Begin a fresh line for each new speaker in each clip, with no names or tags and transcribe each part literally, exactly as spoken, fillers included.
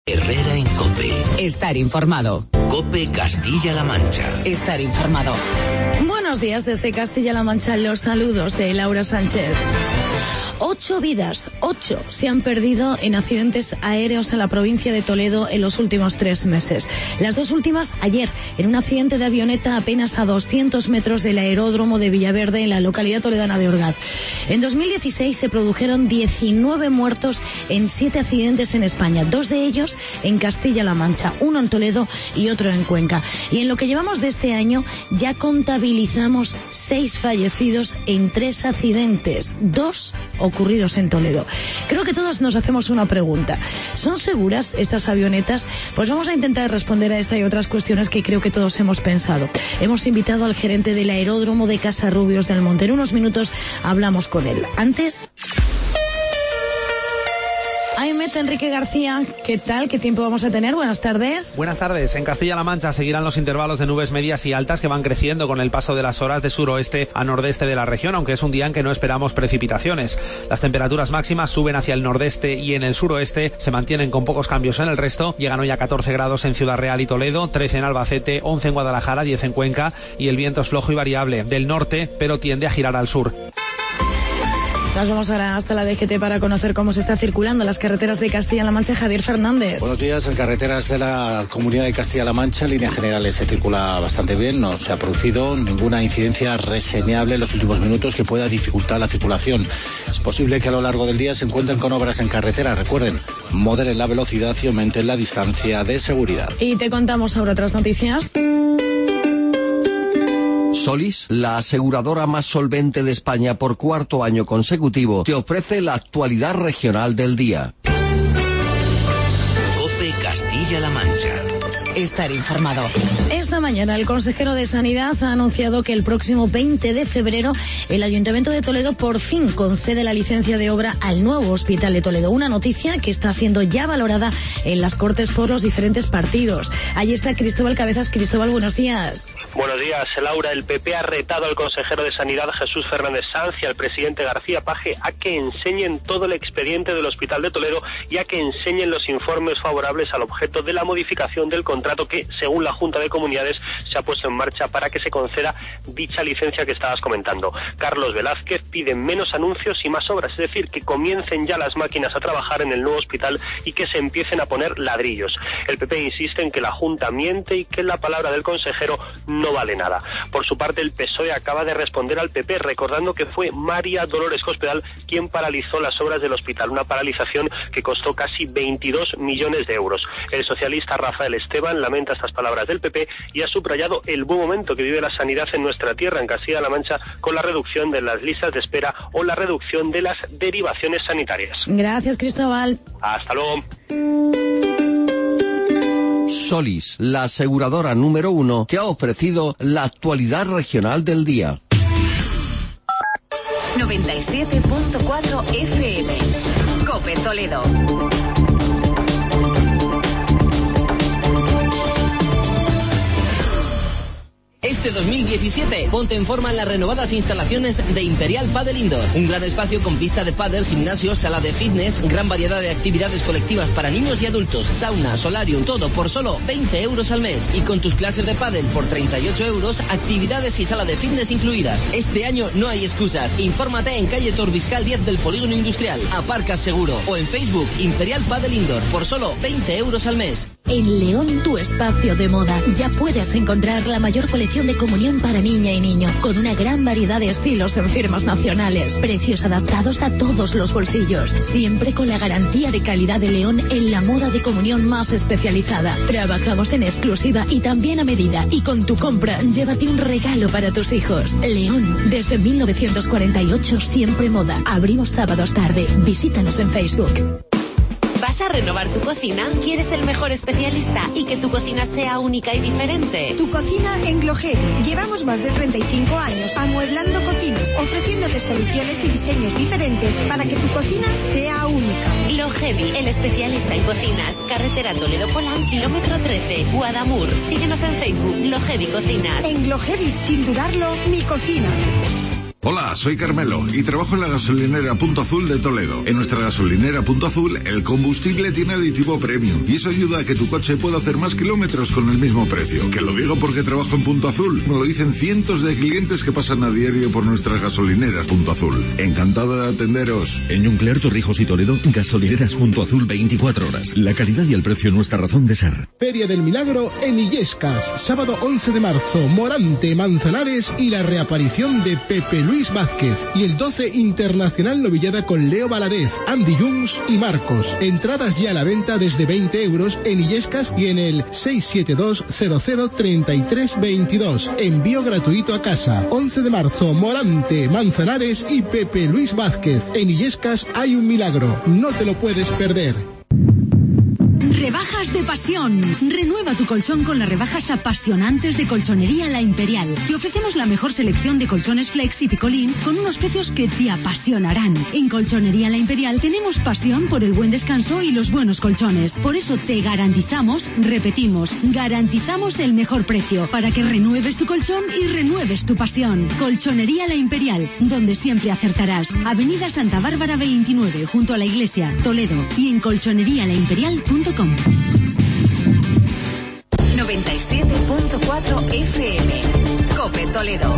Herrera en COPE.
Estar informado.
COPE Castilla-La Mancha.
Estar informado.
Buenos días desde Castilla-La Mancha. Los saludos de Laura Sánchez. Ocho vidas, ocho, se han perdido en accidentes aéreos en la provincia de Toledo en los últimos tres meses. Las dos últimas ayer, en un accidente de avioneta apenas a doscientos metros del aeródromo de Villaverde, en la localidad toledana de Orgaz. En dos mil dieciséis se produjeron diecinueve muertos en siete accidentes en España, dos de ellos en Castilla-La Mancha, uno en Toledo y otro en Cuenca. Y en lo que llevamos de este año ya contabilizamos seis fallecidos en tres accidentes, dos ocurridos en Toledo. Creo que todos nos hacemos una pregunta. ¿Son seguras estas avionetas? Pues vamos a intentar responder a esta y otras cuestiones que creo que todos hemos pensado. Hemos invitado al gerente del aeródromo de Casarrubios del Monte. En unos minutos hablamos con él. Antes... Aymet Enrique García, ¿qué tal? ¿Qué tiempo vamos a tener? Buenas tardes.
Buenas tardes. En Castilla-La Mancha seguirán los intervalos de nubes medias y altas que van creciendo con el paso de las horas de suroeste a nordeste de la región, aunque es un día en que no esperamos precipitaciones. Las temperaturas máximas suben hacia el nordeste y en el suroeste se mantienen con pocos cambios en el resto. Llegan hoy a catorce grados en Ciudad Real y Toledo, trece en Albacete, once en Guadalajara, diez en Cuenca, y el viento es flojo y variable del norte, pero tiende a girar al sur.
Nos vamos ahora hasta la D G T para conocer cómo se está circulando en las carreteras de Castilla-La Mancha. Javier Fernández.
Buenos días. En carreteras de la Comunidad de Castilla-La Mancha, en líneas generales, se circula bastante bien. No se ha producido ninguna incidencia reseñable en los últimos minutos que pueda dificultar la circulación. Es posible que a lo largo del día se encuentren con obras en carretera. Recuerden, moderen la velocidad y aumenten la distancia de seguridad.
Y te contamos sobre otras noticias.
Solís, la aseguradora más solvente de España por cuarto año consecutivo, te ofrece la actualidad regional del día.
COPE Castilla-La Mancha.
Estar informado.
Esta mañana el consejero de Sanidad ha anunciado que el próximo veinte de febrero el Ayuntamiento de Toledo por fin concede la licencia de obra al nuevo Hospital de Toledo. Una noticia que está siendo ya valorada en las Cortes por los diferentes partidos. Allí está Cristóbal Cabezas. Cristóbal, buenos días.
Buenos días, Laura. El P P ha retado al consejero de Sanidad, Jesús Fernández Sanz, y al presidente García Paje a que enseñen todo el expediente del Hospital de Toledo y a que enseñen los informes favorables al objeto de la modificación del contrato que, según la Junta de Comunidades, se ha puesto en marcha para que se conceda dicha licencia que estabas comentando. Carlos Velázquez pide menos anuncios y más obras, es decir, que comiencen ya las máquinas a trabajar en el nuevo hospital y que se empiecen a poner ladrillos. El P P insiste en que la Junta miente y que la palabra del consejero no vale nada. Por su parte, el P S O E acaba de responder al P P recordando que fue María Dolores Cospedal quien paralizó las obras del hospital, una paralización que costó casi veintidós millones de euros. El socialista Rafael Esteban lamenta estas palabras del P P y ha subrayado el buen momento que vive la sanidad en nuestra tierra, en Castilla-La Mancha, con la reducción de las listas de espera o la reducción de las derivaciones sanitarias.
Gracias, Cristóbal.
Hasta luego.
Solís, la aseguradora número uno que ha ofrecido la actualidad regional del día.
noventa y siete punto cuatro F M. COPE Toledo.
Este dos mil diecisiete, ponte en forma en las renovadas instalaciones de Imperial Padel Indoor. Un gran espacio con pista de pádel, gimnasio, sala de fitness, gran variedad de actividades colectivas para niños y adultos, sauna, solarium, todo por solo veinte euros al mes. Y con tus clases de pádel por treinta y ocho euros, actividades y sala de fitness incluidas. Este año no hay excusas. Infórmate en calle Torbiscal diez del Polígono Industrial. Aparcas seguro. O en Facebook, Imperial Padel Indoor, por solo veinte euros al mes.
En León, tu espacio de moda. Ya puedes encontrar la mayor colección de comunión para niña y niño, con una gran variedad de estilos en firmas nacionales. Precios adaptados a todos los bolsillos, siempre con la garantía de calidad de León en la moda de comunión más especializada. Trabajamos en exclusiva y también a medida, y con tu compra, llévate un regalo para tus hijos. León, desde mil novecientos cuarenta y ocho, siempre moda. Abrimos sábados tarde. Visítanos en Facebook.
¿Vas a renovar tu cocina? ¿Quieres el mejor especialista y que tu cocina sea única y diferente?
Tu cocina en Glohevi. Llevamos más de treinta y cinco años amueblando cocinas, ofreciéndote soluciones y diseños diferentes para que tu cocina sea única.
Glohevi, el especialista en cocinas. Carretera Toledo-Polán, kilómetro trece, Guadamur. Síguenos en Facebook, Glohevi Cocinas.
En Glohevi, sin dudarlo, mi cocina.
Hola, soy Carmelo y trabajo en la gasolinera Punto Azul de Toledo. En nuestra gasolinera Punto Azul, el combustible tiene aditivo premium y eso ayuda a que tu coche pueda hacer más kilómetros con el mismo precio. Que lo digo porque trabajo en Punto Azul. Me lo dicen cientos de clientes que pasan a diario por nuestras gasolineras Punto Azul. Encantado de atenderos.
En Yunclear, Torrijos y Toledo, gasolineras Punto Azul veinticuatro horas. La calidad y el precio nuestra razón de ser.
Feria del Milagro en Illescas. Sábado once de marzo, Morante, Manzanares y la reaparición de Pepe Luis Vázquez. Y el doce Internacional Novillada con Leo Valadez, Andy Jungs y Marcos. Entradas ya a la venta desde veinte euros en Illescas y en el seis siete dos cero cero treinta y tres veintidós. Envío gratuito a casa. once de marzo, Morante, Manzanares y Pepe Luis Vázquez. En Illescas hay un milagro. No te lo puedes perder.
Rebajas de pasión. Renueva tu colchón con las rebajas apasionantes de Colchonería La Imperial. Te ofrecemos la mejor selección de colchones flex y picolín con unos precios que te apasionarán. En Colchonería La Imperial tenemos pasión por el buen descanso y los buenos colchones. Por eso te garantizamos, repetimos, garantizamos el mejor precio para que renueves tu colchón y renueves tu pasión. Colchonería La Imperial, donde siempre acertarás. Avenida Santa Bárbara veintinueve, junto a la iglesia, Toledo. Y en colchonería la imperial punto com.
noventa y siete punto cuatro F M. COPE Toledo.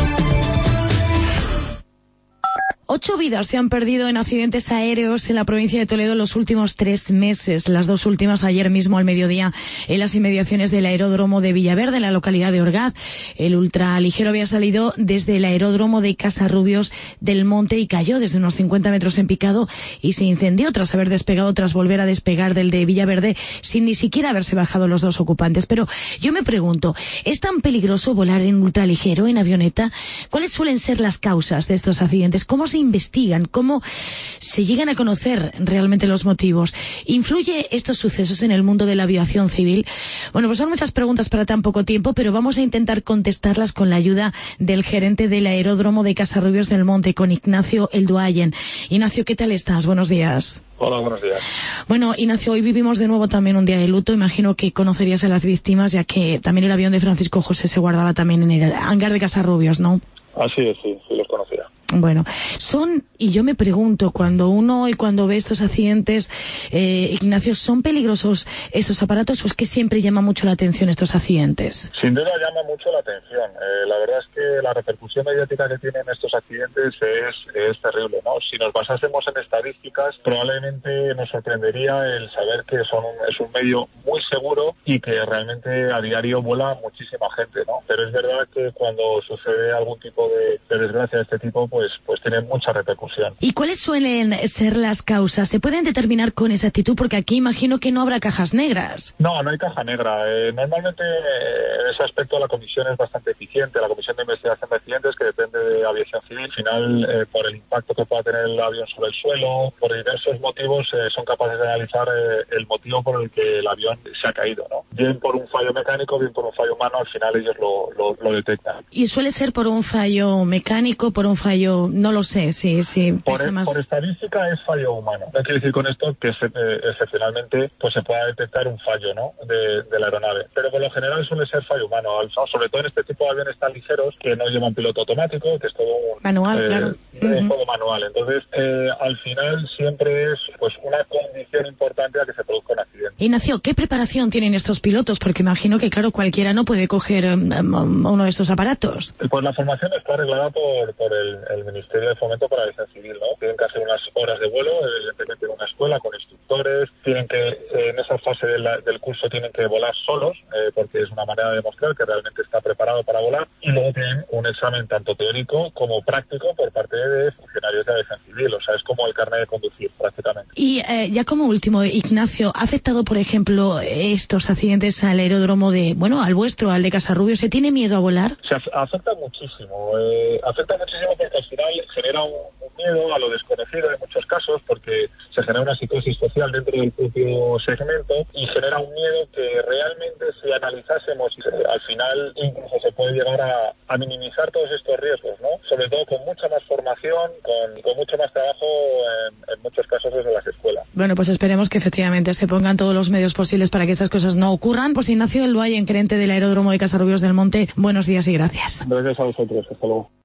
Ocho vidas se han perdido en accidentes aéreos en la provincia de Toledo en los últimos tres meses. Las dos últimas ayer mismo al mediodía en las inmediaciones del aeródromo de Villaverde, en la localidad de Orgaz. El ultraligero había salido desde el aeródromo de Casarrubios del Monte y cayó desde unos cincuenta metros en picado y se incendió tras haber despegado, tras volver a despegar del de Villaverde sin ni siquiera haberse bajado los dos ocupantes. Pero yo me pregunto, ¿es tan peligroso volar en ultraligero, en avioneta? ¿Cuáles suelen ser las causas de estos accidentes? ¿Cómo se investigan? ¿Cómo se llegan a conocer realmente los motivos? ¿Influye estos sucesos en el mundo de la aviación civil? Bueno, pues son muchas preguntas para tan poco tiempo, pero vamos a intentar contestarlas con la ayuda del gerente del aeródromo de Casarrubios del Monte, con Ignacio Elduayen. Ignacio, ¿qué tal estás? Buenos días.
Hola, buenos días.
Bueno, Ignacio, hoy vivimos de nuevo también un día de luto. Imagino que conocerías a las víctimas, ya que también el avión de Francisco José se guardaba también en el hangar de Casarrubios, ¿no?
Así es, sí, sí los conocía.
Bueno, son, y yo me pregunto, cuando uno y cuando ve estos accidentes, eh, Ignacio, ¿son peligrosos estos aparatos o es que siempre llama mucho la atención estos accidentes?
Sin duda llama mucho la atención. Eh, la verdad es que la repercusión mediática que tienen estos accidentes es, es terrible, ¿no? Si nos basásemos en estadísticas, probablemente nos sorprendería el saber que son un, es un medio muy seguro y que realmente a diario vuela muchísima gente, ¿no? Pero es verdad que cuando sucede algún tipo de, de desgracia de este tipo, pues, pues tiene mucha repercusión.
¿Y cuáles suelen ser las causas? ¿Se pueden determinar con exactitud? Porque aquí imagino que no habrá cajas negras.
No, no hay caja negra. Eh, normalmente eh, en ese aspecto la comisión es bastante eficiente. La Comisión de Investigación de Accidentes, que depende de Aviación Civil, al final, eh, por el impacto que pueda tener el avión sobre el suelo, por diversos motivos, eh, son capaces de analizar eh, el motivo por el que el avión se ha caído, ¿no? Bien por un fallo mecánico, bien por un fallo humano, al final ellos lo, lo, lo detectan.
¿Y suele ser por un fallo mecánico, por un fallo, no lo sé, sí, sí,
por,
pesa más?
Por estadística es fallo humano. No quiere decir con esto que se, eh, excepcionalmente pues se pueda detectar un fallo, ¿no?, de, de la aeronave. Pero por lo general suele ser fallo humano, ¿no? Sobre todo en este tipo de aviones tan ligeros que no llevan piloto automático, que es todo un...
Manual,
eh,
claro.
Es uh-huh. todo manual. Entonces, eh, al final siempre es pues una condición importante a que se produzca un accidente.
Ignacio, ¿qué preparación tienen estos pilotos? Porque imagino que, claro, cualquiera no puede coger um, uno de estos aparatos.
Pues la formación está arreglada por, por el, el Ministerio de Fomento para la Aviación Civil, ¿no? Tienen que hacer unas horas de vuelo, evidentemente en una escuela con instructores, tienen que, eh, en esa fase de la, del curso tienen que volar solos, eh, porque es una manera de demostrar que realmente está preparado para volar, y luego tienen un examen tanto teórico como práctico por parte de funcionarios de la Aviación Civil, o sea, es como el carnet de conducir prácticamente.
Y eh, ya como último, Ignacio, ¿ha afectado, por ejemplo, estos accidentes al aeródromo de, bueno, al vuestro, al de Casarrubios? ¿Se tiene miedo a volar?
Se afecta muchísimo, eh, afecta muchísimo porque al final genera un, un miedo a lo desconocido en muchos casos, porque se genera una psicosis social dentro del propio segmento y genera un miedo que realmente, si analizásemos, al final incluso se puede llegar a, a minimizar todos estos riesgos, ¿no? Sobre todo con mucha más formación, con, con mucho más trabajo en, en muchos casos desde las escuelas.
Bueno, pues esperemos que efectivamente se pongan todos los medios posibles para que estas cosas no ocurran. Pues Ignacio Elduayen, gerente del aeródromo de Casarrubios del Monte, buenos días y gracias.
Gracias a vosotros, hasta luego.